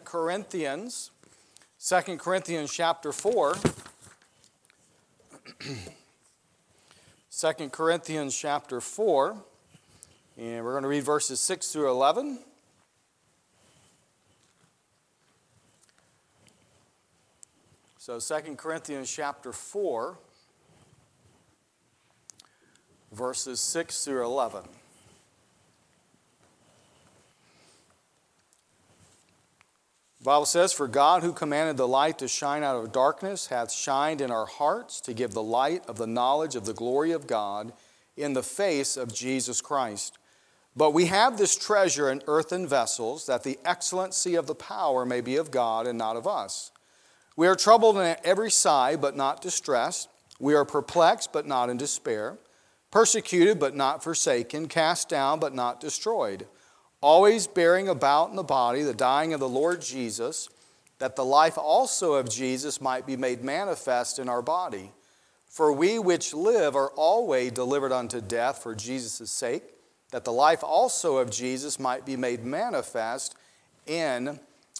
Corinthians. 2 Corinthians chapter 4. 2 Corinthians chapter 4. And we're going to read verses 6 through 11. So 2 Corinthians chapter 4, verses 6 through 11. The Bible says, "For God who commanded the light to shine out of darkness hath shined in our hearts to give the light of the knowledge of the glory of God in the face of Jesus Christ. But we have this treasure in earthen vessels, that the excellency of the power may be of God and not of us. We are troubled on every side, but not distressed. We are perplexed, but not in despair. Persecuted, but not forsaken. Cast down, but not destroyed. Always bearing about in the body the dying of the Lord Jesus, that the life also of Jesus might be made manifest in our body. For we which live are always delivered unto death for Jesus' sake, that the life also of Jesus might be made manifest in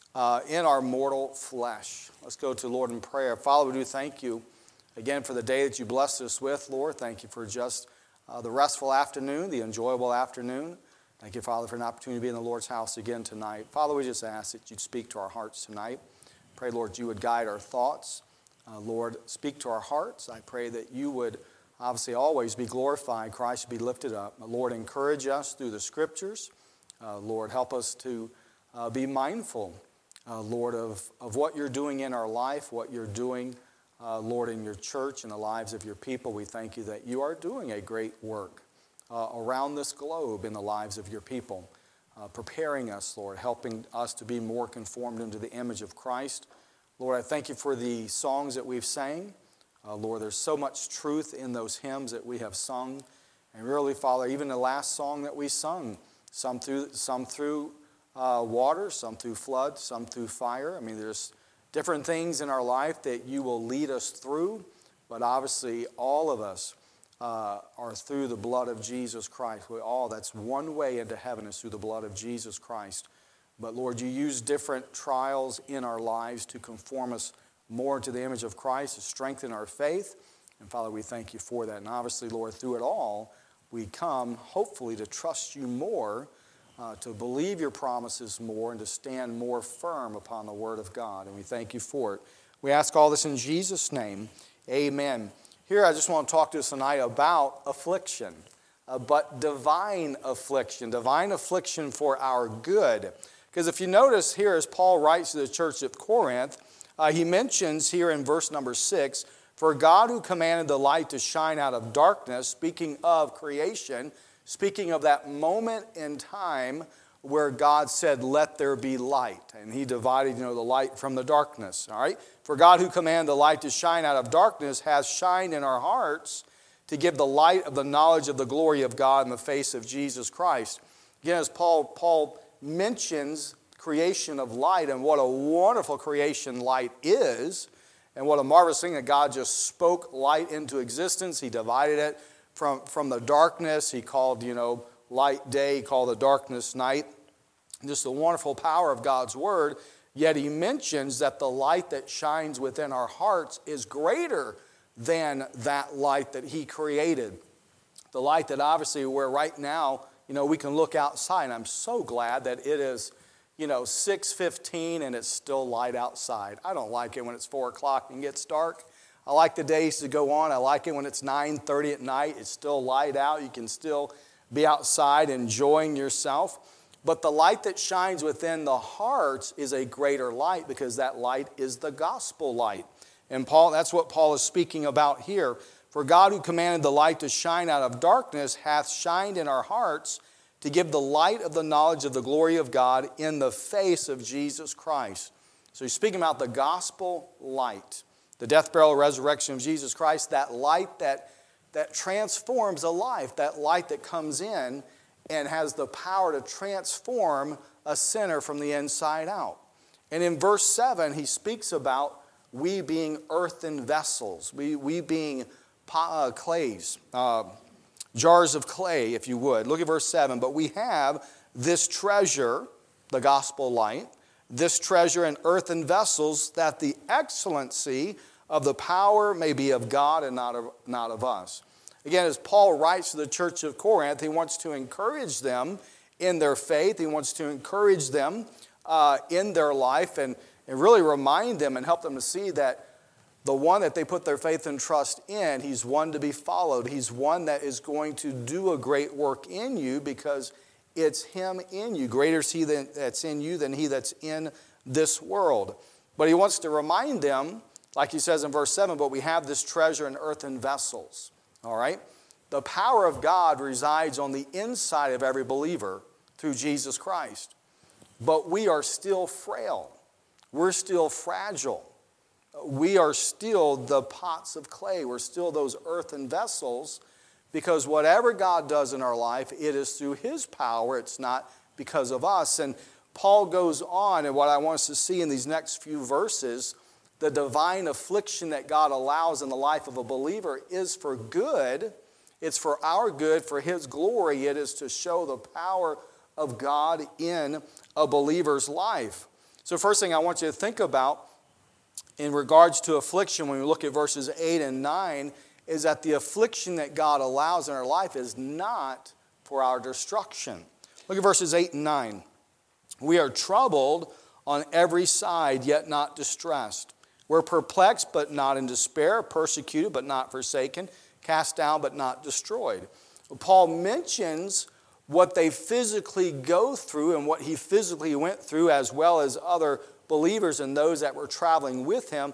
our mortal flesh." Let's go to the Lord in prayer. Father, we do thank you again for the day that you blessed us with, Lord. Thank you for just the restful afternoon, the enjoyable afternoon. Thank you, Father, for an opportunity to be in the Lord's house again tonight. Father, we just ask that you'd speak to our hearts tonight. Pray, Lord, you would guide our thoughts. Lord, speak to our hearts. I pray that you would obviously always be glorified, Christ be lifted up. Lord, encourage us through the Scriptures. Lord, help us to be mindful, Lord, of what you're doing in our life, what you're doing, Lord, in your church and the lives of your people. We thank you that you are doing a great work around this globe in the lives of your people, preparing us, Lord, helping us to be more conformed into the image of Christ. Lord, I thank you for the songs that we've sang. Lord, there's so much truth in those hymns that we have sung. And really, Father, even the last song that we sung, some through water, some through flood, some through fire. I mean, there's different things in our life that you will lead us through, but obviously all of us are through the blood of Jesus Christ. That's one way into heaven is through the blood of Jesus Christ. But Lord, you use different trials in our lives to conform us more to the image of Christ, to strengthen our faith. And Father, we thank you for that. And obviously, Lord, through it all, we come hopefully to trust you more, to believe your promises more, and to stand more firm upon the word of God. And we thank you for it. We ask all this in Jesus' name. Amen. Here I just want to talk to us tonight about affliction, but divine affliction for our good. Because if you notice here as Paul writes to the church of Corinth, he mentions here in verse number 6, "For God who commanded the light to shine out of darkness," speaking of creation, speaking of that moment in time where God said, "Let there be light." And he divided, the light from the darkness. All right? "For God who commanded the light to shine out of darkness has shined in our hearts to give the light of the knowledge of the glory of God in the face of Jesus Christ." Again, as Paul mentions creation of light and what a wonderful creation light is, and what a marvelous thing that God just spoke light into existence. He divided it from the darkness. He called, light day, he called the darkness night. Just the wonderful power of God's word. Yet he mentions that the light that shines within our hearts is greater than that light that he created. The light that obviously where right now, we can look outside. And I'm so glad that it is, 6:15 and it's still light outside. I don't like it when it's 4 o'clock and gets dark. I like the days to go on. I like it when it's 9:30 at night. It's still light out. You can still be outside enjoying yourself. But the light that shines within the hearts is a greater light, because that light is the gospel light. And that's what Paul is speaking about here. "For God who commanded the light to shine out of darkness hath shined in our hearts to give the light of the knowledge of the glory of God in the face of Jesus Christ." So he's speaking about the gospel light. The death, burial, resurrection of Jesus Christ, that light that transforms a life, that light that comes in and has the power to transform a sinner from the inside out. And in verse 7, he speaks about we being earthen vessels, we being clays, jars of clay, if you would. Look at verse 7. "But we have this treasure," the gospel light, this treasure in earthen vessels, that the excellency of the power may be of God and not of us. Again, as Paul writes to the church of Corinth, he wants to encourage them in their faith. He wants to encourage them in their life and really remind them and help them to see that the one that they put their faith and trust in, he's one to be followed. He's one that is going to do a great work in you because it's him in you. Greater is he that's in you than he that's in this world. But he wants to remind them, like he says in verse 7, but we have this treasure in earthen vessels. All right? The power of God resides on the inside of every believer through Jesus Christ. But we are still frail. We're still fragile. We are still the pots of clay. We're still those earthen vessels because whatever God does in our life, it is through his power. It's not because of us. And Paul goes on, and what I want us to see in these next few verses, the divine affliction that God allows in the life of a believer is for good. It's for our good, for his glory. It is to show the power of God in a believer's life. So first thing I want you to think about in regards to affliction, when we look at verses 8 and 9, is that the affliction that God allows in our life is not for our destruction. Look at verses 8 and 9. We are troubled on every side, yet not distressed. We're perplexed, but not in despair, persecuted, but not forsaken, cast down, but not destroyed. Paul mentions what they physically go through and what he physically went through, as well as other believers and those that were traveling with him,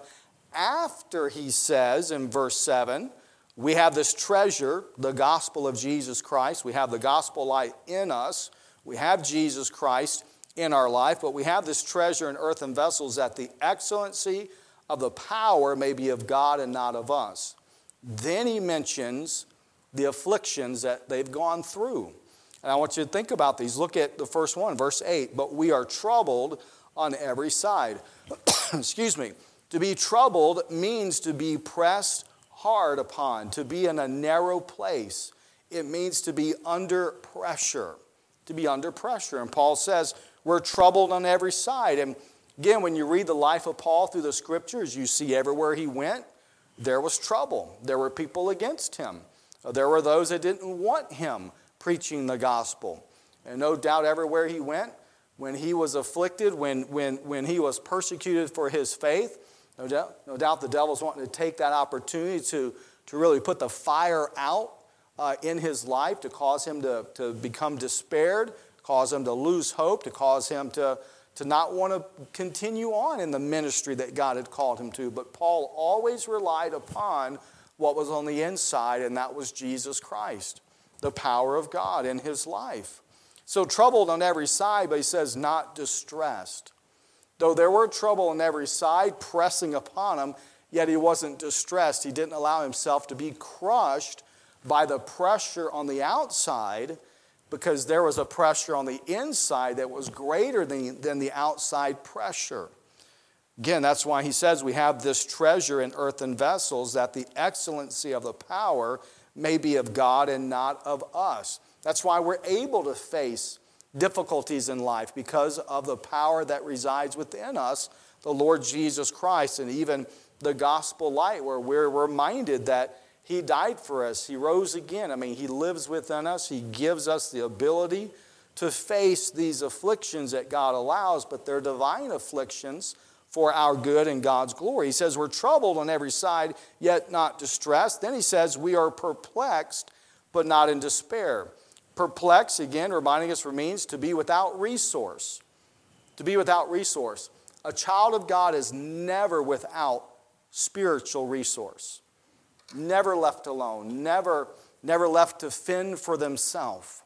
after he says in verse 7, we have this treasure, the gospel of Jesus Christ. We have the gospel light in us. We have Jesus Christ in our life, but we have this treasure in earthen vessels that the excellency of the power may be of God and not of us. Then he mentions the afflictions that they've gone through. And I want you to think about these. Look at the first one, verse 8. But we are troubled on every side. Excuse me. To be troubled means to be pressed hard upon, to be in a narrow place. It means to be under pressure. To be under pressure. And Paul says we're troubled on every side. And again, when you read the life of Paul through the scriptures, you see everywhere he went, there was trouble. There were people against him. There were those that didn't want him preaching the gospel. And no doubt everywhere he went, when he was afflicted, when he was persecuted for his faith, no doubt the devil's wanting to take that opportunity to really put the fire out in his life, to cause him to become despaired, cause him to lose hope, to cause him to not want to continue on in the ministry that God had called him to. But Paul always relied upon what was on the inside, and that was Jesus Christ, the power of God in his life. So troubled on every side, but he says not distressed. Though there were trouble on every side pressing upon him, yet he wasn't distressed. He didn't allow himself to be crushed by the pressure on the outside, because there was a pressure on the inside that was greater than the outside pressure. Again, that's why he says we have this treasure in earthen vessels, that the excellency of the power may be of God and not of us. That's why we're able to face difficulties in life, because of the power that resides within us, the Lord Jesus Christ, and even the gospel light, where we're reminded that he died for us. He rose again. I mean, he lives within us. He gives us the ability to face these afflictions that God allows, but they're divine afflictions for our good and God's glory. He says we're troubled on every side, yet not distressed. Then he says we are perplexed, but not in despair. Perplexed, again, reminding us, means to be without resource. To be without resource. A child of God is never without spiritual resource. Never left alone. Never left to fend for themselves.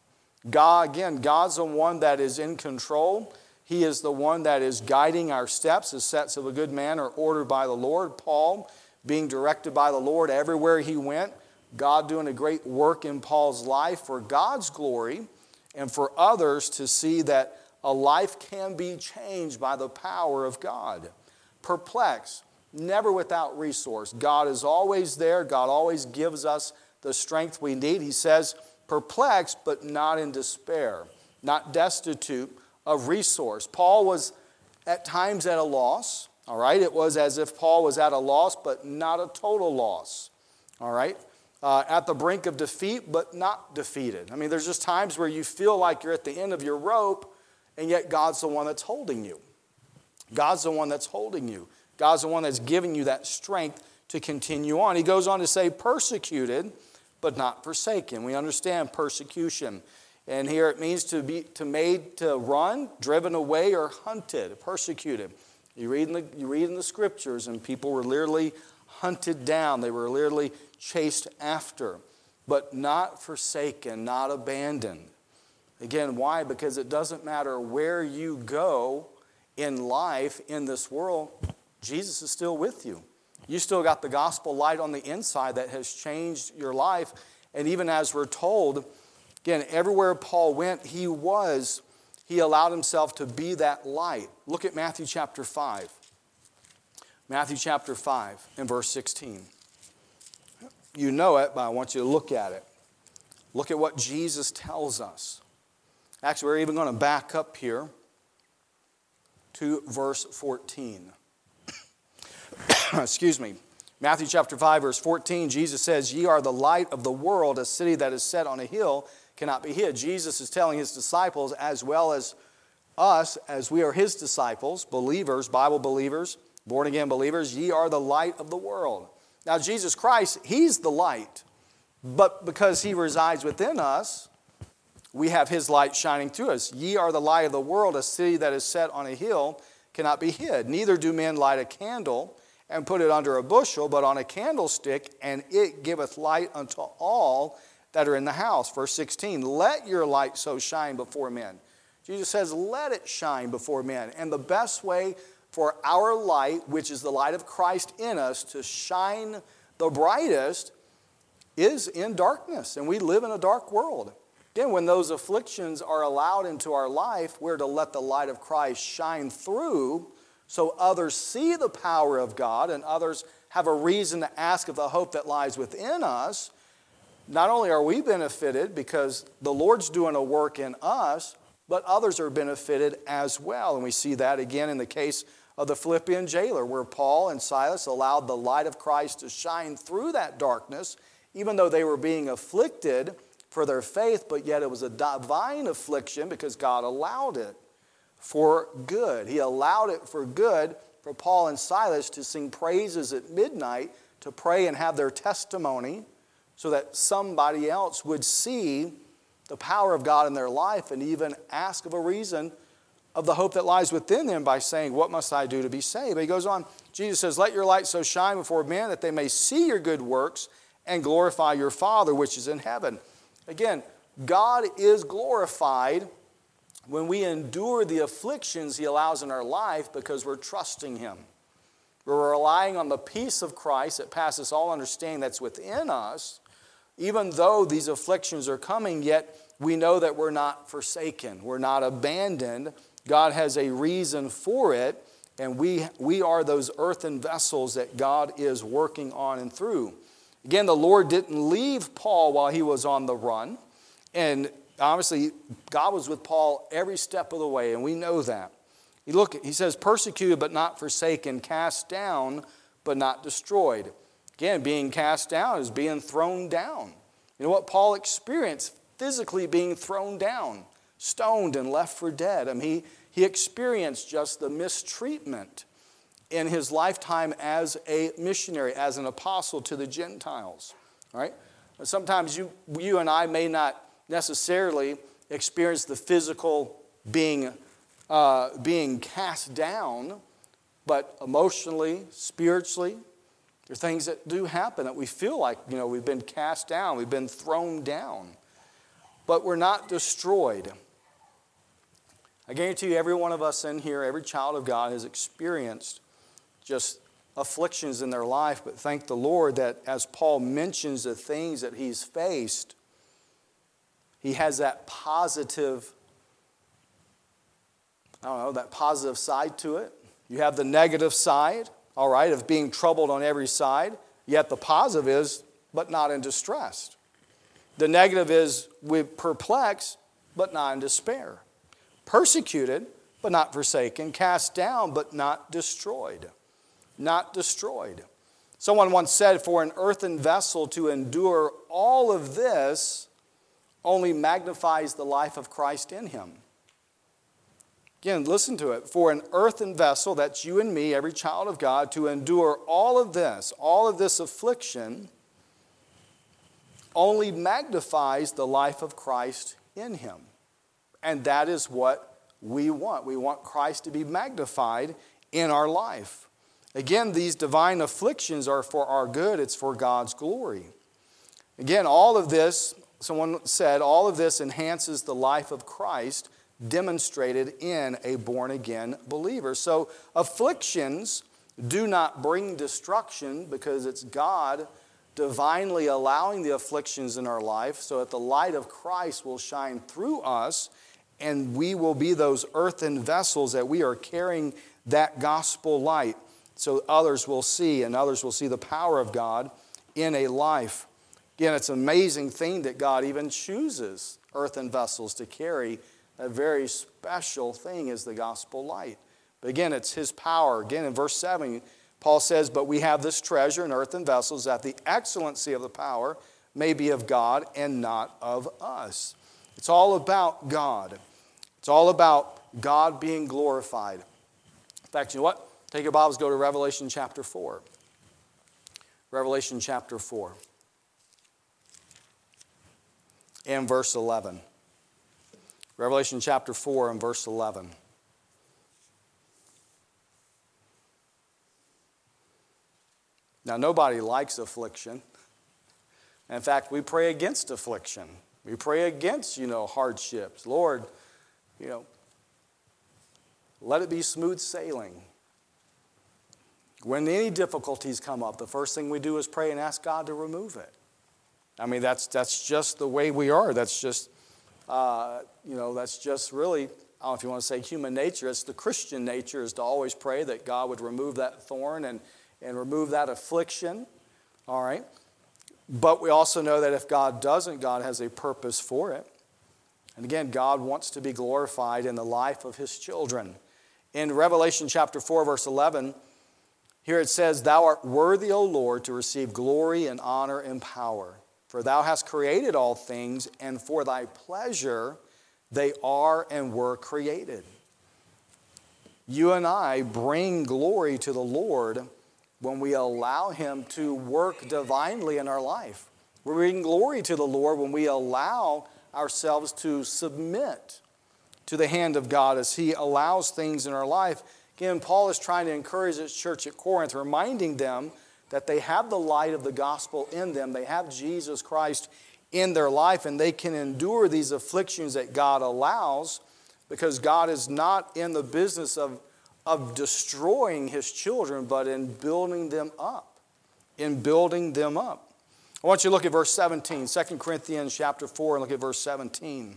God's the one that is in control. He is the one that is guiding our steps. The steps of a good man are ordered by the Lord. Paul, being directed by the Lord everywhere he went. God doing a great work in Paul's life for God's glory and for others to see that a life can be changed by the power of God. Perplexed, never without resource. God is always there. God always gives us the strength we need. He says, perplexed, but not in despair, not destitute of resource. Paul was at times at a loss. All right, it was as if Paul was at a loss, but not a total loss. All right, at the brink of defeat, but not defeated. I mean, there's just times where you feel like you're at the end of your rope, and yet God's the one that's holding you. God's the one that's holding you. God's the one that's giving you that strength to continue on. He goes on to say, persecuted, but not forsaken. We understand persecution. And here it means to be made to run, driven away, or hunted, persecuted. You read in the scriptures, and people were literally hunted down. They were literally chased after, but not forsaken, not abandoned. Again, why? Because it doesn't matter where you go in life, in this world, Jesus is still with you. You still got the gospel light on the inside that has changed your life. And even as we're told, again, everywhere Paul went, he allowed himself to be that light. Look at Matthew chapter 5. Matthew chapter 5 and verse 16. You know it, but I want you to look at it. Look at what Jesus tells us. Actually, we're even going to back up here to verse 14. Excuse me. Matthew chapter 5, verse 14, Jesus says, "Ye are the light of the world. A city that is set on a hill cannot be hid." Jesus is telling his disciples, as well as us, as we are his disciples, believers, Bible believers, born-again believers, ye are the light of the world. Now, Jesus Christ, he's the light. But because he resides within us, we have his light shining through us. Ye are the light of the world. A city that is set on a hill cannot be hid. Neither do men light a candle and put it under a bushel, but on a candlestick, and it giveth light unto all that are in the house. Verse 16, let your light so shine before men. Jesus says, let it shine before men. And the best way for our light, which is the light of Christ in us, to shine the brightest is in darkness. And we live in a dark world. Again, when those afflictions are allowed into our life, we're to let the light of Christ shine through so others see the power of God and others have a reason to ask of the hope that lies within us. Not only are we benefited because the Lord's doing a work in us, but others are benefited as well. And we see that again in the case of the Philippian jailer, where Paul and Silas allowed the light of Christ to shine through that darkness, even though they were being afflicted for their faith, but yet it was a divine affliction because God allowed it for good. He allowed it for good for Paul and Silas to sing praises at midnight, to pray and have their testimony so that somebody else would see the power of God in their life and even ask of a reason of the hope that lies within them by saying, what must I do to be saved? But he goes on, Jesus says, let your light so shine before men that they may see your good works and glorify your Father which is in heaven. Again, God is glorified when we endure the afflictions he allows in our life because we're trusting him. We're relying on the peace of Christ that passes all understanding that's within us. Even though these afflictions are coming, yet we know that we're not forsaken. We're not abandoned. God has a reason for it, and we are those earthen vessels that God is working on and through. Again, the Lord didn't leave Paul while he was on the run. And obviously, God was with Paul every step of the way, and we know that. He says, persecuted but not forsaken, cast down but not destroyed. Again, being cast down is being thrown down. You know what Paul experienced? Physically being thrown down, stoned and left for dead. I mean, he experienced just the mistreatment in his lifetime as a missionary, as an apostle to the Gentiles. All right? Sometimes you and I may not necessarily experience the physical being cast down, but emotionally, spiritually, there are things that do happen that we feel like, we've been cast down, we've been thrown down. But we're not destroyed. I guarantee you every one of us in here, every child of God has experienced just afflictions in their life, but thank the Lord that as Paul mentions the things that he's faced, he has that positive, that positive side to it. You have the negative side, all right, of being troubled on every side, yet the positive is, but not in distress. The negative is we're perplexed, but not in despair. Persecuted, but not forsaken, cast down, but not destroyed. Not destroyed. Someone once said, for an earthen vessel to endure all of this only magnifies the life of Christ in him. Again, listen to it. For an earthen vessel, that's you and me, every child of God, to endure all of this affliction, only magnifies the life of Christ in him. And that is what we want. We want Christ to be magnified in our life. Again, these divine afflictions are for our good. It's for God's glory. Again, all of this, someone said, all of this enhances the life of Christ demonstrated in a born-again believer. So afflictions do not bring destruction because it's God divinely allowing the afflictions in our life so that the light of Christ will shine through us and we will be those earthen vessels that we are carrying that gospel light so others will see and others will see the power of God in a life. Again, it's an amazing thing that God even chooses earthen vessels to carry a very special thing is the gospel light. But again, it's his power. Again, in verse 7, Paul says, but we have this treasure in earthen vessels that the excellency of the power may be of God and not of us. It's all about God. It's all about God being glorified. In fact, you know what? Take your Bibles, go to Revelation chapter 4. Revelation chapter 4. And verse 11. Revelation chapter 4 and verse 11. Now, nobody likes affliction. In fact, we pray against affliction. We pray against, hardships. Lord, let it be smooth sailing. When any difficulties come up, the first thing we do is pray and ask God to remove it. I mean, that's just the way we are. That's just, that's just really, I don't know if you want to say human nature. It's the Christian nature is to always pray that God would remove that thorn and remove that affliction. All right? But we also know that if God doesn't, God has a purpose for it. And again, God wants to be glorified in the life of his children. In Revelation chapter 4, verse 11, here it says, thou art worthy, O Lord, to receive glory and honor and power. For thou hast created all things, and for thy pleasure they are and were created. You and I bring glory to the Lord when we allow him to work divinely in our life. We bring glory to the Lord when we allow ourselves to submit to the hand of God as he allows things in our life. Again, Paul is trying to encourage his church at Corinth, reminding them that they have the light of the gospel in them. They have Jesus Christ in their life, and they can endure these afflictions that God allows because God is not in the business of destroying his children, but in building them up. In building them up. I want you to look at verse 17, 2 Corinthians chapter 4, and look at verse 17.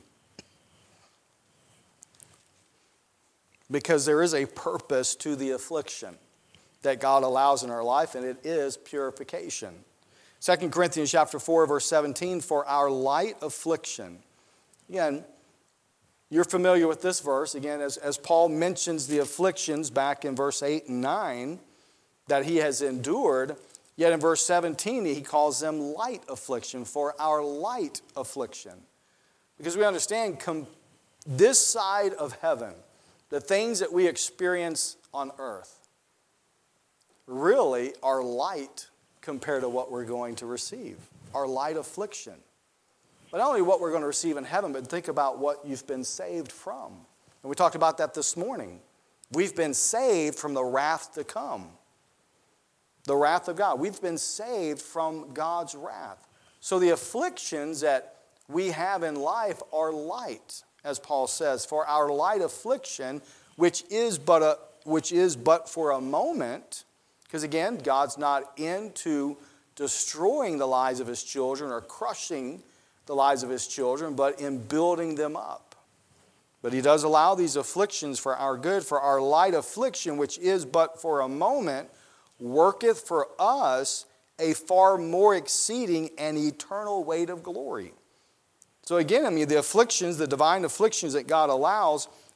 Because there is a purpose to the affliction that God allows in our life, and it is purification. 2 Corinthians chapter 4, verse 17, for our light affliction. Again, you're familiar with this verse. Again, as Paul mentions the afflictions back in verse 8 and 9 that he has endured, yet in verse 17 he calls them light affliction, for our light affliction. Because we understand this side of heaven, the things that we experience on earth really are light compared to what we're going to receive, our light affliction. But not only what we're going to receive in heaven, but think about what you've been saved from. And we talked about that this morning. We've been saved from the wrath to come. The wrath of God. We've been saved from God's wrath. So the afflictions that we have in life are light, as Paul says, for our light affliction, which is but for a moment, because again, God's not into destroying the lives of his children or crushing the lives of his children, but in building them up. But he does allow these afflictions for our good, for our light affliction, which is but for a moment, worketh for us a far more exceeding and eternal weight of glory. So again, the afflictions, the divine afflictions that God allows,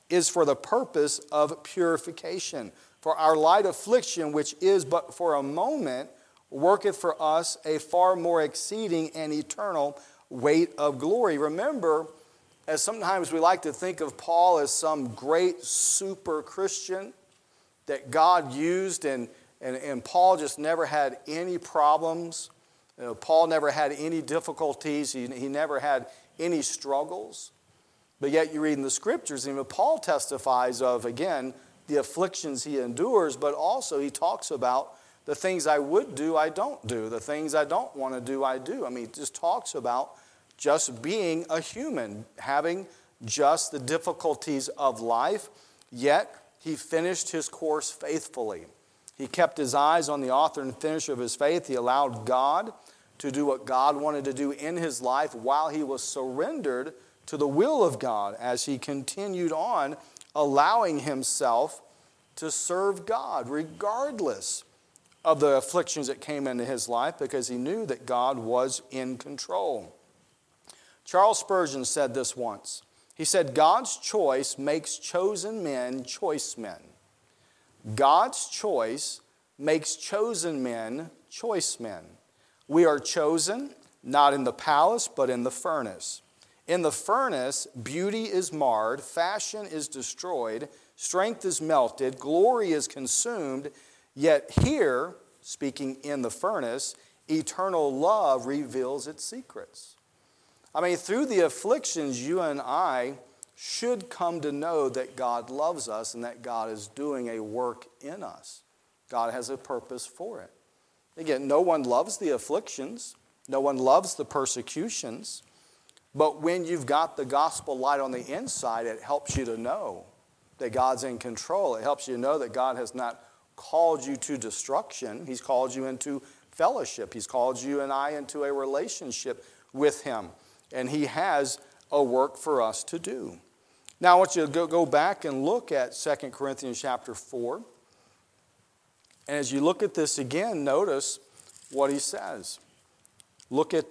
is for the purpose of purification. For our light affliction, which is but for a moment, worketh for us a far more exceeding and eternal weight of glory. Remember, as sometimes we like to think of Paul as some great super Christian that God used, and Paul just never had any problems. Paul never had any difficulties. He never had any struggles. But yet you read in the Scriptures, and Paul testifies of, again, the afflictions he endures, but also he talks about the things I would do, I don't do. The things I don't want to do, I do. He just talks about just being a human, having just the difficulties of life, yet he finished his course faithfully. He kept his eyes on the author and finisher of his faith. He allowed God to do what God wanted to do in his life while he was surrendered to the will of God as he continued on, allowing himself to serve God regardless of the afflictions that came into his life, because he knew that God was in control. Charles Spurgeon said this once. He said, God's choice makes chosen men choice men. God's choice makes chosen men choice men. We are chosen not in the palace, but in the furnace. In the furnace, beauty is marred, fashion is destroyed, strength is melted, glory is consumed, yet here, speaking in the furnace, eternal love reveals its secrets. Through the afflictions, you and I should come to know that God loves us and that God is doing a work in us. God has a purpose for it. Again, no one loves the afflictions. No one loves the persecutions. But when you've got the gospel light on the inside, it helps you to know that God's in control. It helps you to know that God has not called you to destruction. He's called you into fellowship. He's called you and I into a relationship with Him. And He has a work for us to do. Now I want you to go back and look at 2 Corinthians chapter 4. And as you look at this again, notice what he says. Look at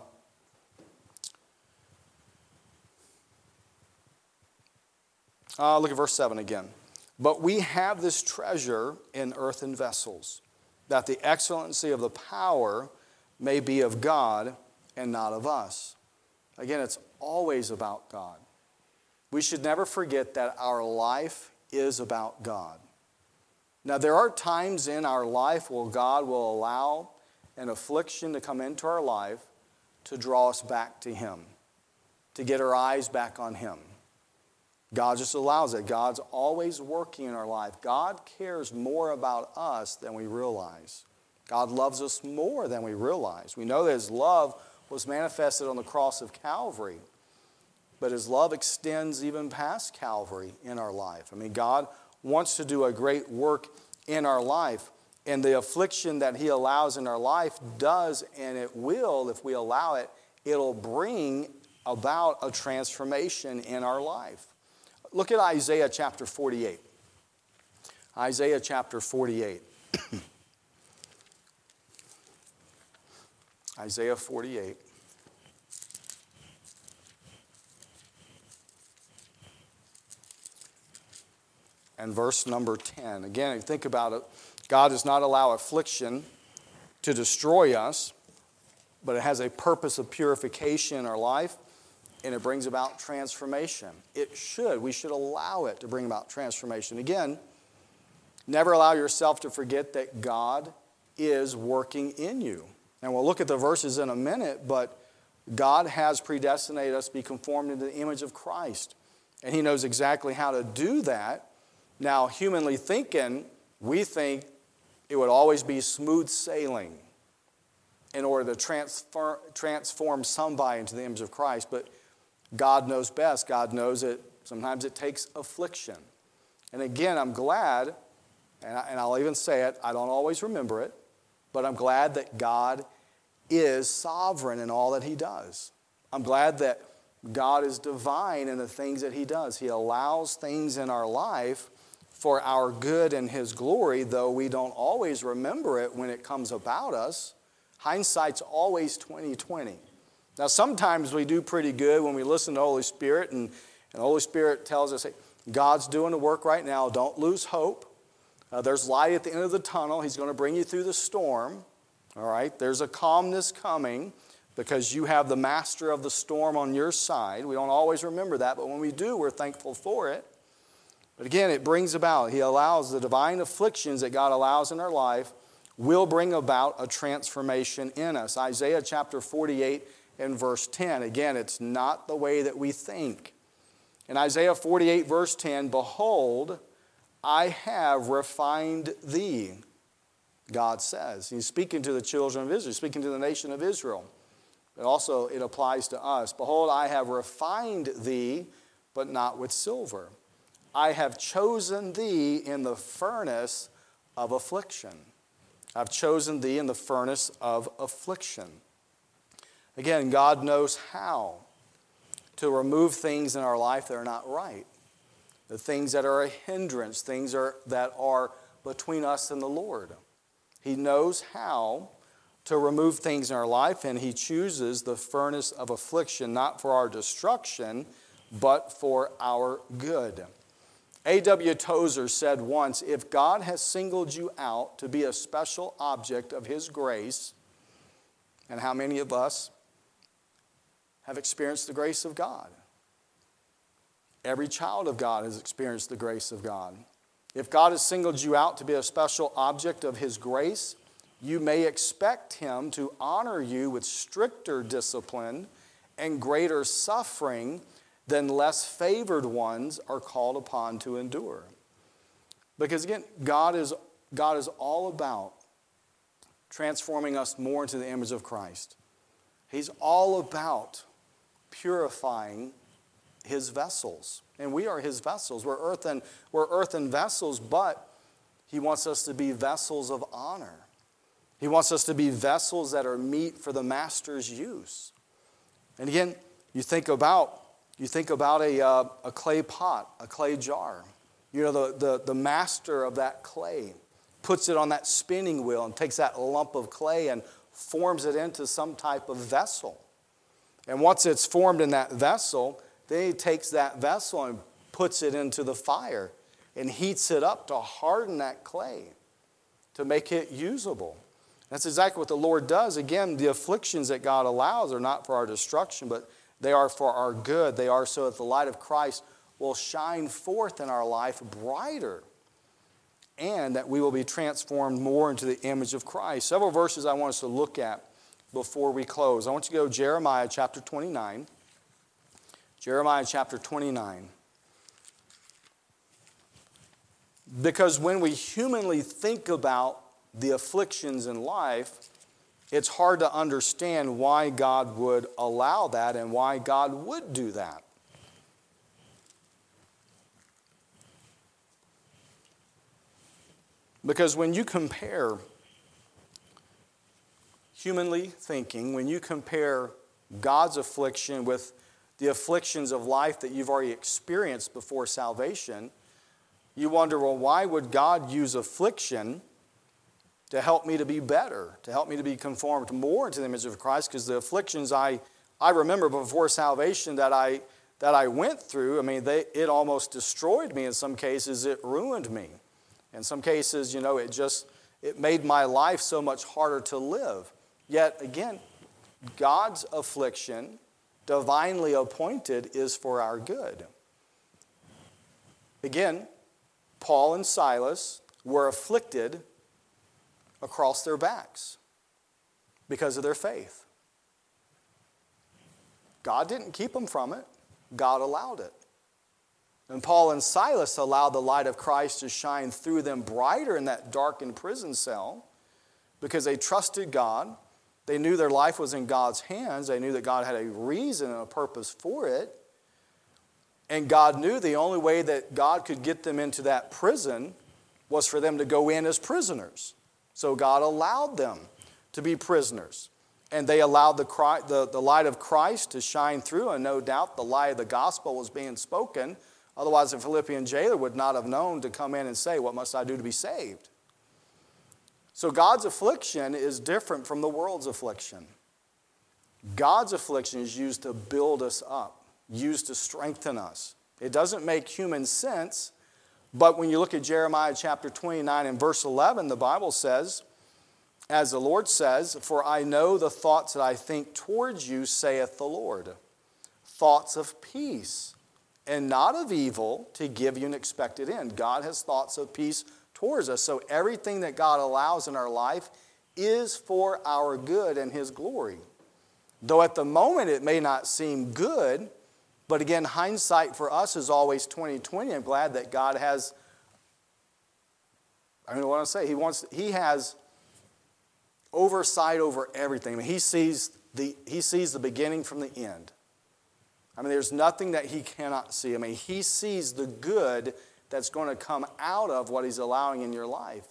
verse 7 again. But we have this treasure in earthen vessels, that the excellency of the power may be of God and not of us. Again, it's always about God. We should never forget that our life is about God. Now, there are times in our life where God will allow an affliction to come into our life to draw us back to Him, to get our eyes back on Him. God just allows it. God's always working in our life. God cares more about us than we realize. God loves us more than we realize. We know that His love was manifested on the cross of Calvary, but His love extends even past Calvary in our life. God wants to do a great work in our life, and the affliction that He allows in our life does, and it will, if we allow it, it'll bring about a transformation in our life. Look at Isaiah chapter 48. Isaiah chapter 48. Isaiah 48. And verse number 10. Again, think about it. God does not allow affliction to destroy us, but it has a purpose of purification in our life, and it brings about transformation. It should. We should allow it to bring about transformation. Again, never allow yourself to forget that God is working in you. And we'll look at the verses in a minute, but God has predestinated us to be conformed into the image of Christ. And He knows exactly how to do that. Now, humanly thinking, we think it would always be smooth sailing in order to transform somebody into the image of Christ. But God knows best. God knows that sometimes it takes affliction. And again, I'm glad, and I'll even say it, I don't always remember it, but I'm glad that God is sovereign in all that He does. I'm glad that God is divine in the things that He does. He allows things in our life for our good and His glory, though we don't always remember it when it comes about us. Hindsight's always 20/20. Now, sometimes we do pretty good when we listen to the Holy Spirit, and the Holy Spirit tells us, hey, God's doing the work right now. Don't lose hope. There's light at the end of the tunnel. He's going to bring you through the storm. All right? There's a calmness coming because you have the master of the storm on your side. We don't always remember that, but when we do, we're thankful for it. But again, it brings about, he allows the divine afflictions that God allows in our life will bring about a transformation in us. Isaiah chapter 48 and verse 10. Again, it's not the way that we think. In Isaiah 48 verse 10, behold, I have refined thee, God says. He's speaking to the children of Israel, speaking to the nation of Israel. But also it applies to us. Behold, I have refined thee, but not with silver. I have chosen thee in the furnace of affliction. I've chosen thee in the furnace of affliction. Again, God knows how to remove things in our life that are not right. The things that are a hindrance, things that are between us and the Lord. He knows how to remove things in our life, and he chooses the furnace of affliction, not for our destruction, but for our good. A.W. Tozer said once, if God has singled you out to be a special object of his grace, and how many of us have experienced the grace of God? Every child of God has experienced the grace of God. If God has singled you out to be a special object of his grace, you may expect him to honor you with stricter discipline and greater suffering than less favored ones are called upon to endure. Because again, God is all about transforming us more into the image of Christ. He's all about purifying his vessels. And we are his vessels. We're earthen vessels, but he wants us to be vessels of honor. He wants us to be vessels that are meet for the master's use. And again, you think about a clay pot, a clay jar. You know, the master of that clay puts it on that spinning wheel and takes that lump of clay and forms it into some type of vessel. And once it's formed in that vessel, then he takes that vessel and puts it into the fire and heats it up to harden that clay, to make it usable. That's exactly what the Lord does. Again, the afflictions that God allows are not for our destruction, but they are for our good. They are so that the light of Christ will shine forth in our life brighter, and that we will be transformed more into the image of Christ. Several verses I want us to look at before we close. I want you to go to Jeremiah chapter 29. Jeremiah chapter 29. Because when we humanly think about the afflictions in life, it's hard to understand why God would allow that and why God would do that. Because when you compare, humanly thinking, when you compare God's affliction with the afflictions of life that you've already experienced before salvation, you wonder, well, why would God use affliction to help me to be better, to help me to be conformed more into the image of Christ? Because the afflictions I remember before salvation that I went through, I mean, it almost destroyed me. In some cases, it ruined me. In some cases, you know, it made my life so much harder to live. Yet again, God's affliction, divinely appointed, is for our good. Again, Paul and Silas were afflicted across their backs because of their faith. God didn't keep them from it. God allowed it. And Paul and Silas allowed the light of Christ to shine through them brighter in that darkened prison cell because they trusted God. They knew their life was in God's hands. They knew that God had a reason and a purpose for it. And God knew the only way that God could get them into that prison was for them to go in as prisoners. So God allowed them to be prisoners. And they allowed the light of Christ to shine through. And no doubt the light of the gospel was being spoken. Otherwise, the Philippian jailer would not have known to come in and say, what must I do to be saved? So God's affliction is different from the world's affliction. God's affliction is used to build us up, used to strengthen us. It doesn't make human sense, but when you look at Jeremiah chapter 29 and verse 11, the Bible says, as the Lord says, "For I know the thoughts that I think towards you, saith the Lord, thoughts of peace and not of evil, to give you an expected end." God has thoughts of peace towards us. So everything that God allows in our life is for our good and His glory. Though at the moment it may not seem good, but again, hindsight for us is always 20/20. I'm glad that God has, I don't know what to say, He has oversight over everything. I mean, He sees the beginning from the end. I mean, there's nothing that He cannot see. I mean, He sees the good that's going to come out of what He's allowing in your life.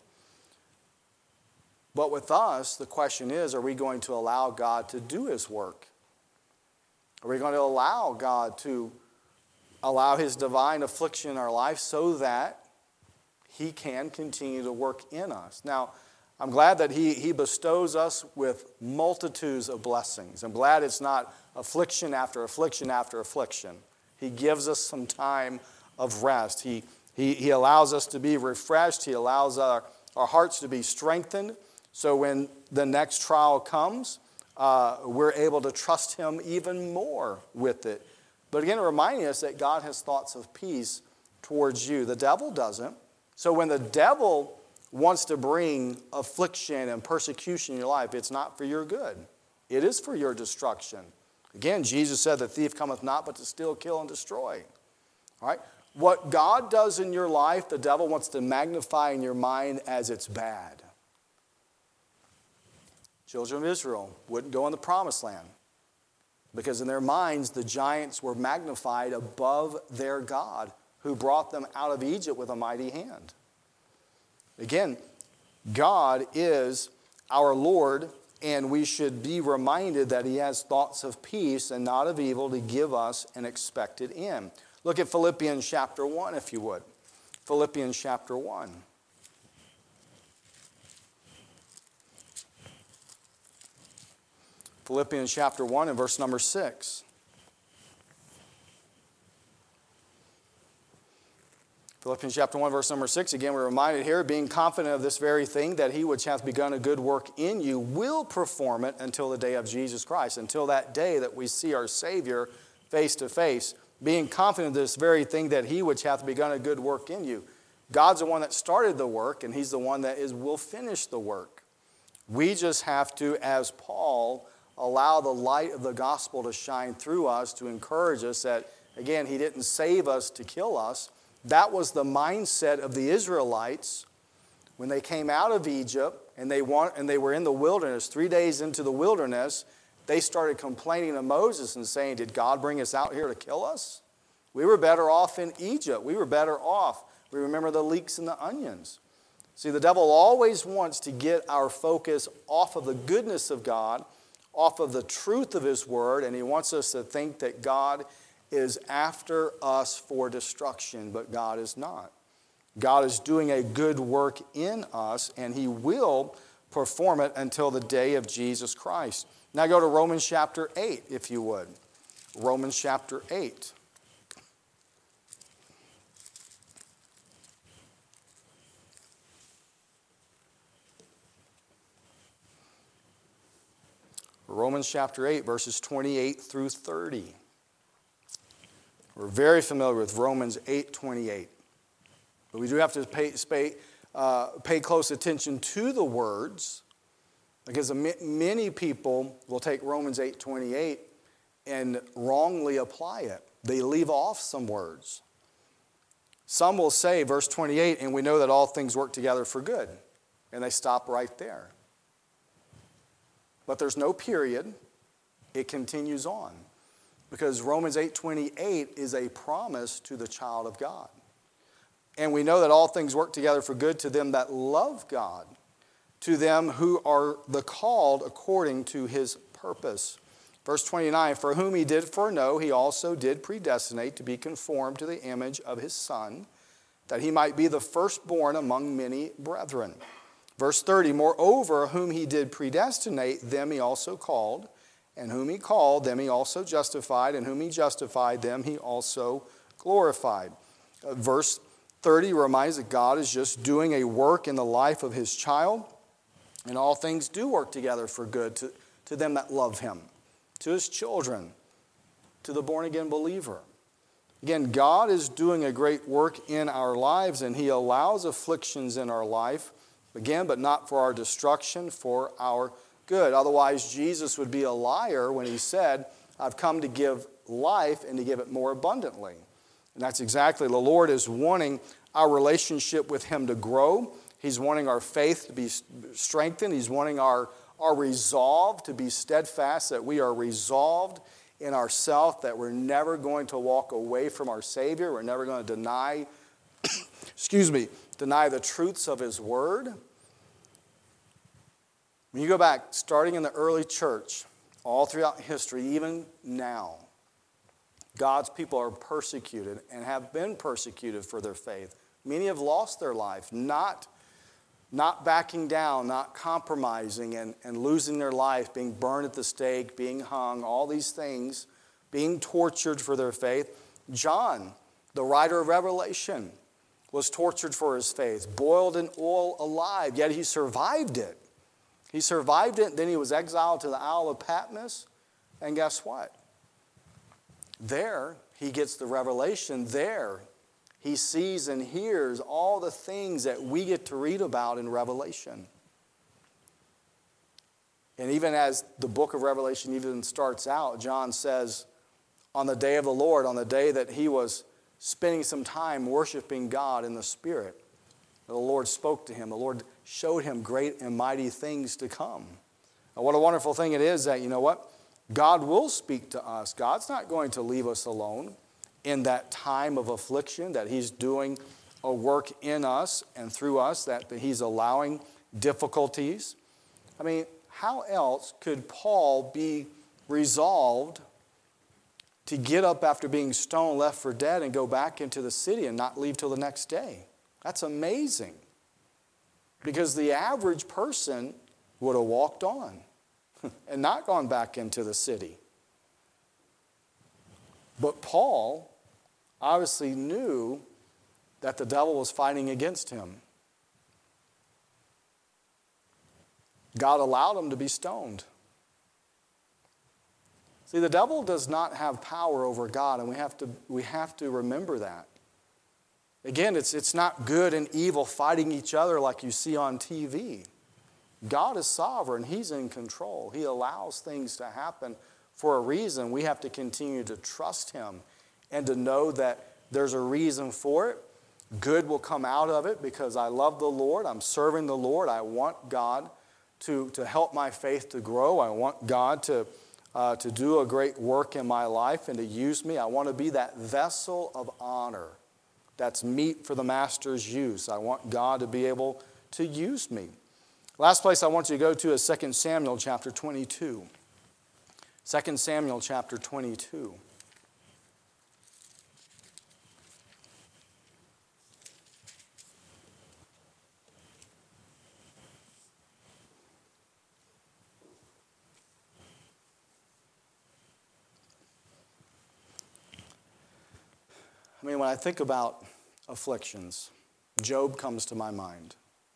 But with us, the question is, are we going to allow God to do His work? Are we going to allow God to allow His divine affliction in our life so that He can continue to work in us? Now, I'm glad that He bestows us with multitudes of blessings. I'm glad it's not affliction after affliction after affliction. He gives us some time of rest. He allows us to be refreshed. He allows our hearts to be strengthened. So when the next trial comes, we're able to trust Him even more with it. But again, reminding us that God has thoughts of peace towards you. The devil doesn't. So when the devil wants to bring affliction and persecution in your life, it's not for your good. It is for your destruction. Again, Jesus said, "The thief cometh not but to steal, kill, and destroy." All right? What God does in your life, the devil wants to magnify in your mind as it's bad. Children of Israel wouldn't go in the promised land because in their minds the giants were magnified above their God who brought them out of Egypt with a mighty hand. Again, God is our Lord, and we should be reminded that He has thoughts of peace and not of evil to give us an expected end. Look at Philippians chapter 1, if you would. Philippians chapter 1. Philippians chapter 1 and verse number 6. Philippians chapter 1, verse number 6. Again, we're reminded here, "Being confident of this very thing, that He which hath begun a good work in you will perform it until the day of Jesus Christ." Until that day that we see our Savior face to face. Being confident of this very thing, that He which hath begun a good work in you. God's the one that started the work, and He's the one that will finish the work. We just have to, as Paul, allow the light of the gospel to shine through us to encourage us that, again, He didn't save us to kill us. That was the mindset of the Israelites when they came out of Egypt and they were in the wilderness. 3 days into the wilderness, they started complaining to Moses and saying, "Did God bring us out here to kill us? We were better off in Egypt. We were better off." We remember the leeks and the onions. See, the devil always wants to get our focus off of the goodness of God, off of the truth of His Word, and he wants us to think that God is after us for destruction, but God is not. God is doing a good work in us, and He will perform it until the day of Jesus Christ. Now go to Romans chapter 8, if you would. Romans chapter 8. Romans chapter 8, verses 28 through 30. We're very familiar with Romans 8:28. But we do have to pay close attention to the words, because many people will take Romans 8:28 and wrongly apply it. They leave off some words. Some will say, verse 28, "And we know that all things work together for good." And they stop right there. But there's no period. It continues on. Because Romans 8:28 is a promise to the child of God. And we know that all things work together for good to them that love God, to them who are the called according to His purpose. Verse 29, "For whom He did foreknow, He also did predestinate to be conformed to the image of His Son, that He might be the firstborn among many brethren." Verse 30, "Moreover, whom He did predestinate, them He also called. And whom He called, them He also justified. And whom He justified, them He also glorified. Verse 30 reminds that God is just doing a work in the life of his child, and all things do work together for good to them that love him, to his children, to the born-again believer. Again, God is doing a great work in our lives, and he allows afflictions in our life, again, but not for our destruction, for our good. Otherwise, Jesus would be a liar when he said, I've come to give life and to give it more abundantly. And that's exactly, the Lord is wanting our relationship with him to grow. He's wanting our faith to be strengthened. He's wanting our resolve to be steadfast, that we are resolved in ourselves, that we're never going to walk away from our Savior. We're never going to deny the truths of his word. When you go back, starting in the early church, all throughout history, even now, God's people are persecuted and have been persecuted for their faith. Many have lost their life, not backing down, not compromising and losing their life, being burned at the stake, being hung, all these things, being tortured for their faith. John, the writer of Revelation, was tortured for his faith, boiled in oil alive, yet he survived it. He survived it, then he was exiled to the Isle of Patmos, and guess what? There, he gets the revelation. There, he sees and hears all the things that we get to read about in Revelation. And even as the book of Revelation even starts out, John says, on the day of the Lord, on the day that he was spending some time worshiping God in the Spirit, the Lord spoke to him. The Lord showed him great and mighty things to come. And what a wonderful thing it is that, you know what? God will speak to us. God's not going to leave us alone in that time of affliction, that he's doing a work in us and through us, that he's allowing difficulties. I mean, how else could Paul be resolved to get up after being stoned, left for dead, and go back into the city and not leave till the next day? That's amazing. Because the average person would have walked on and not gone back into the city. But Paul obviously knew that the devil was fighting against him. God allowed him to be stoned. See, the devil does not have power over God, and we have to remember that. Again, it's not good and evil fighting each other like you see on TV. God is sovereign. He's in control. He allows things to happen for a reason. We have to continue to trust him and to know that there's a reason for it. Good will come out of it because I love the Lord. I'm serving the Lord. I want God to help my faith to grow. I want God to do a great work in my life and to use me. I want to be that vessel of honor that's meet for the master's use. I want God to be able to use me. Last place I want you to go to is 2 Samuel chapter 22. 2 Samuel chapter 22. I mean, when I think about afflictions, Job comes to my mind.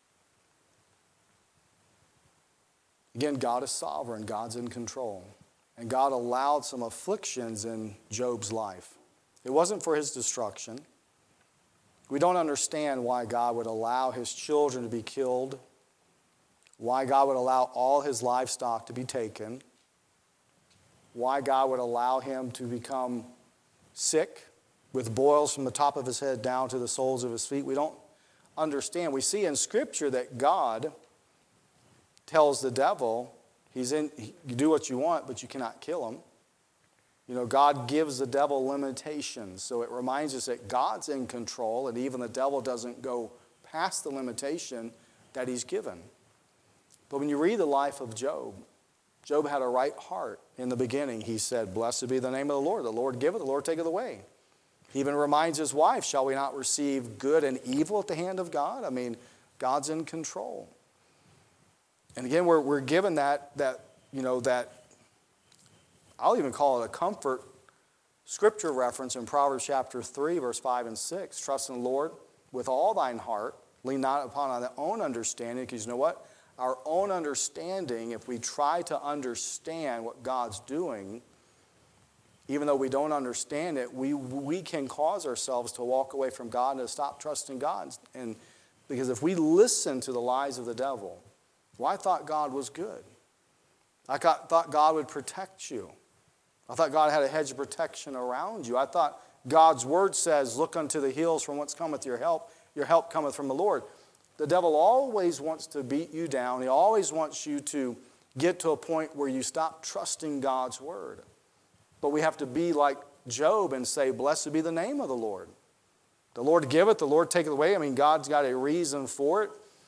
Again, God is sovereign. God's in control. And God allowed some afflictions in Job's life. It wasn't for his destruction. We don't understand why God would allow his children to be killed, why God would allow all his livestock to be taken, why God would allow him to become sick with boils from the top of his head down to the soles of his feet. We don't understand. We see in Scripture that God tells the devil, you do what you want, but you cannot kill him. You know, God gives the devil limitations. So it reminds us that God's in control, and even the devil doesn't go past the limitation that he's given. But when you read the life of Job, Job had a right heart. In the beginning, he said, "Blessed be the name of the Lord giveth, the Lord taketh away." He even reminds his wife, shall we not receive good and evil at the hand of God? I mean, God's in control. And again, we're given that I'll even call it a comfort scripture reference in Proverbs chapter 3, verse 5 and 6. Trust in the Lord with all thine heart. Lean not upon thy own understanding, because you know what? Our own understanding, if we try to understand what God's doing, even though we don't understand it, we can cause ourselves to walk away from God and to stop trusting God. And because if we listen to the lies of the devil, well, I thought God was good. I thought God would protect you. I thought God had a hedge of protection around you. I thought God's word says, look unto the hills from whence cometh your help. Your help cometh from the Lord. The devil always wants to beat you down. He always wants you to get to a point where you stop trusting God's word. But we have to be like Job and say, blessed be the name of the Lord. The Lord giveth, the Lord taketh away. I mean, God's got a reason for it.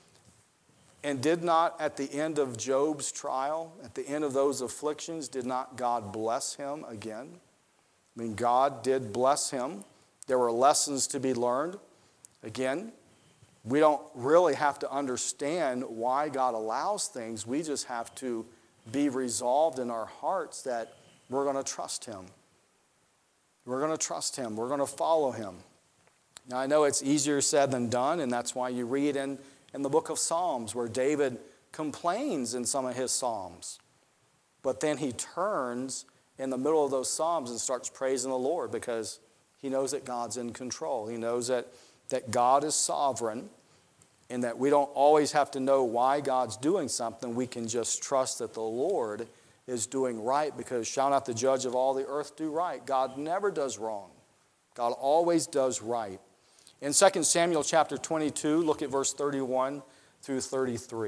And did not, at the end of Job's trial, at the end of those afflictions, did not God bless him again? I mean, God did bless him. There were lessons to be learned. Again, we don't really have to understand why God allows things. We just have to be resolved in our hearts that we're going to trust him. We're going to trust him. We're going to follow him. Now, I know it's easier said than done, and that's why you read in the book of Psalms where David complains in some of his Psalms. But then he turns in the middle of those Psalms and starts praising the Lord because he knows that God's in control. He knows that God is sovereign and that we don't always have to know why God's doing something. We can just trust that the Lord is doing right, because shall not the judge of all the earth do right? God never does wrong. God always does right. In 2 Samuel chapter 22, look at verse 31 through 33.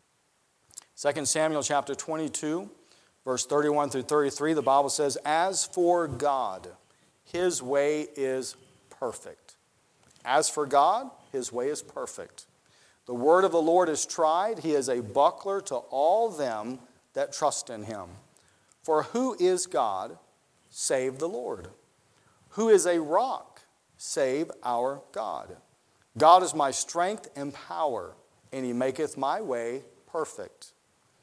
2 Samuel chapter 22, verse 31 through 33, the Bible says, as for God, his way is perfect. As for God, his way is perfect. The word of the Lord is tried. He is a buckler to all them that trust in him. For who is God, save the Lord? Who is a rock, save our God? God is my strength and power, and he maketh my way perfect.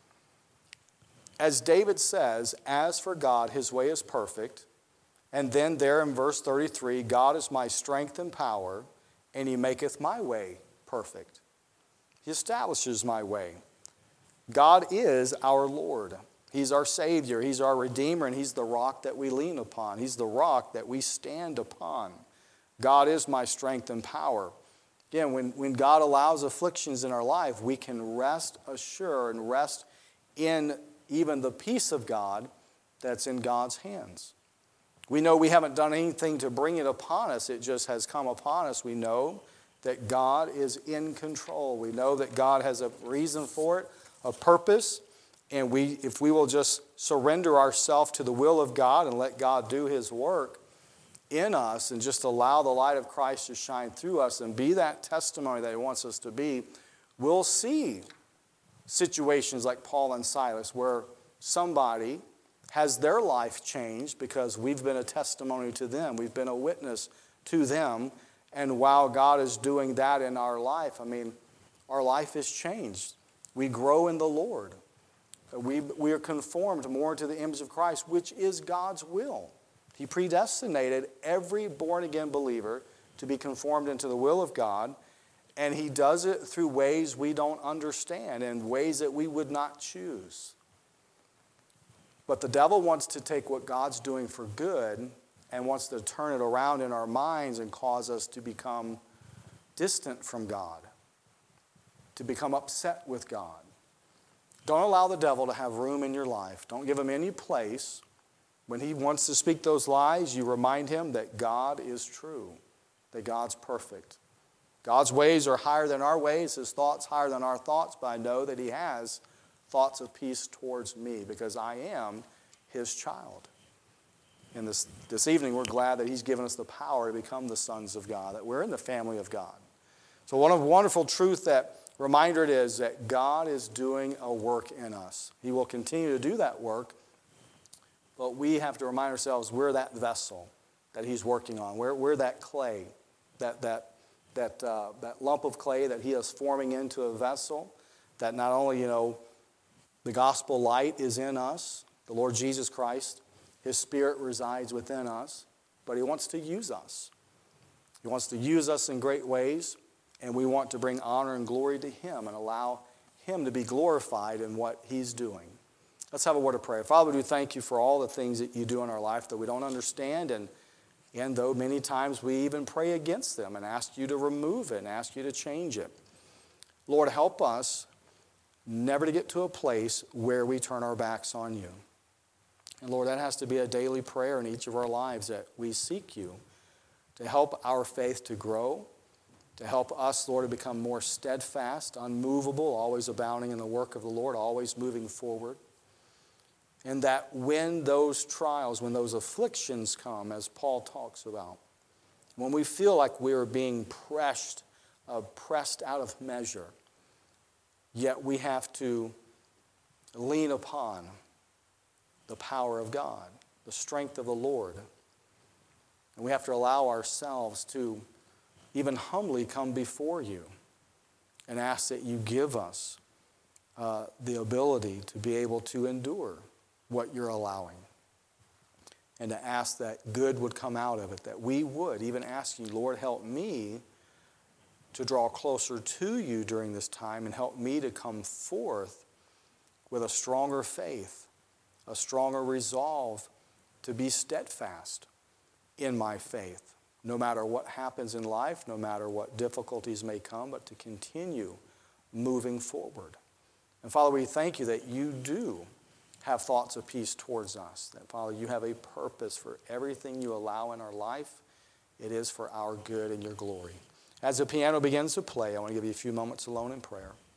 As David says, as for God, his way is perfect. And then there in verse 33, God is my strength and power, and he maketh my way perfect. He establishes my way. God is our Lord. He's our Savior. He's our Redeemer, and he's the rock that we lean upon. He's the rock that we stand upon. God is my strength and power. Again, when God allows afflictions in our life, we can rest assured and rest in even the peace of God that's in God's hands. We know we haven't done anything to bring it upon us. It just has come upon us. We know that God is in control. We know that God has a reason for it, a purpose, and if we will just surrender ourselves to the will of God and let God do his work in us and just allow the light of Christ to shine through us and be that testimony that he wants us to be, we'll see situations like Paul and Silas where somebody has their life changed because we've been a testimony to them. We've been a witness to them. And while God is doing that in our life, I mean, our life is changed. We grow in the Lord. We are conformed more to the image of Christ, which is God's will. He predestinated every born-again believer to be conformed into the will of God, and he does it through ways we don't understand and ways that we would not choose. But the devil wants to take what God's doing for good and wants to turn it around in our minds and cause us to become distant from God, to become upset with God. Don't allow the devil to have room in your life. Don't give him any place. When he wants to speak those lies, you remind him that God is true, that God's perfect. God's ways are higher than our ways, his thoughts higher than our thoughts, but I know that he has thoughts of peace towards me because I am his child. And this evening, we're glad that he's given us the power to become the sons of God, that we're in the family of God. So one of the wonderful truth reminder it is that God is doing a work in us. He will continue to do that work, but we have to remind ourselves we're that vessel that he's working on. We're that clay, that lump of clay that he is forming into a vessel, that not only, the gospel light is in us, the Lord Jesus Christ, his Spirit resides within us. but he wants to use us. He wants to use us in great ways, and we want to bring honor and glory to him and allow him to be glorified in what he's doing. Let's have a word of prayer. Father, we do thank you for all the things that you do in our life that we don't understand, and though many times we even pray against them and ask you to remove it and ask you to change it. Lord, help us never to get to a place where we turn our backs on you. And Lord, that has to be a daily prayer in each of our lives, that we seek you to help our faith to grow, to help us, Lord, to become more steadfast, unmovable, always abounding in the work of the Lord, always moving forward. And that when those trials, when those afflictions come, as Paul talks about, when we feel like we're being pressed out of measure, yet we have to lean upon the power of God, the strength of the Lord. And we have to allow ourselves to even humbly come before you and ask that you give us the ability to be able to endure what you're allowing. And to ask that good would come out of it, that we would even ask you, Lord, help me to draw closer to you during this time and help me to come forth with a stronger faith, a stronger resolve to be steadfast in my faith, no matter what happens in life, no matter what difficulties may come, but to continue moving forward. And Father, we thank you that you do have thoughts of peace towards us, that Father, you have a purpose for everything you allow in our life. It is for our good and your glory. As the piano begins to play, I want to give you a few moments alone in prayer.